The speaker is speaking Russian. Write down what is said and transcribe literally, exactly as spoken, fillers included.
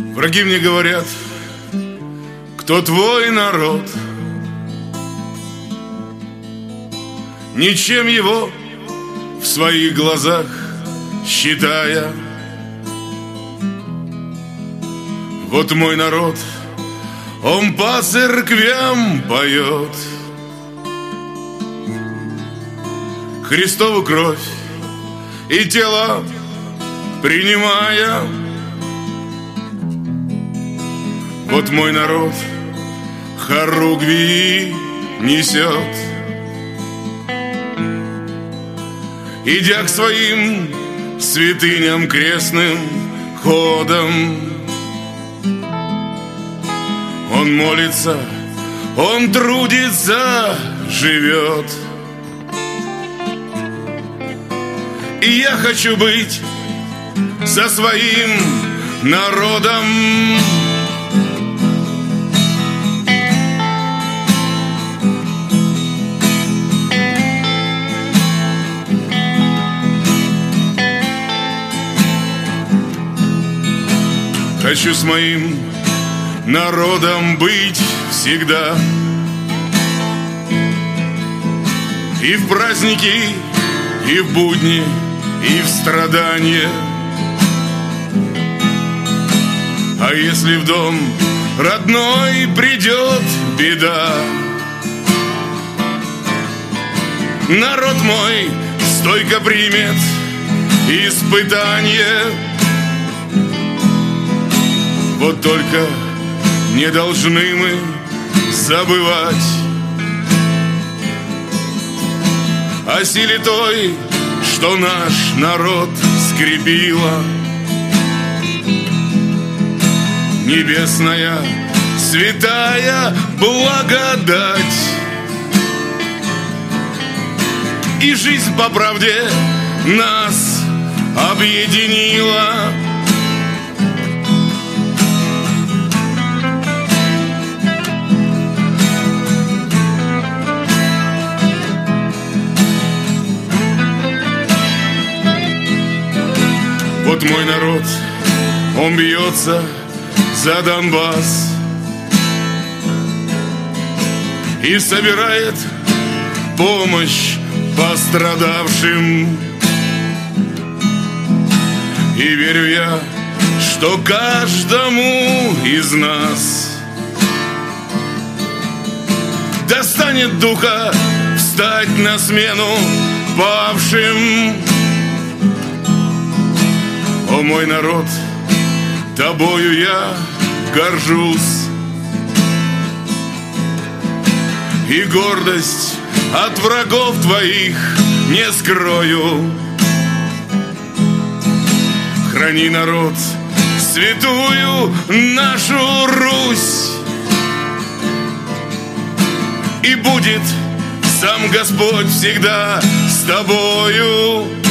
Враги мне говорят, кто твой народ, ничем его в своих глазах считая. Вот мой народ, он по церквям поет Христову кровь и тело принимая. Вот мой народ хоругви несет, идя к своим святыням крестным ходом. Он молится, он трудится, живет. И я хочу быть со своим народом. Хочу с моим народом быть всегда, и в праздники, и в будни, и в страдания. А если в дом родной придет беда, народ мой стойко примет испытание. Вот только не должны мы забывать о силе той, что наш народ скрепила. Небесная святая благодать и жизнь по правде нас объединила. Вот мой народ, он бьется за Донбасс и собирает помощь пострадавшим. И верю я, что каждому из нас достанет духа встать на смену павшим. О, мой народ, тобою я горжусь, и гордость от врагов твоих не скрою. Храни, народ, святую нашу Русь, и будет сам Господь всегда с тобою.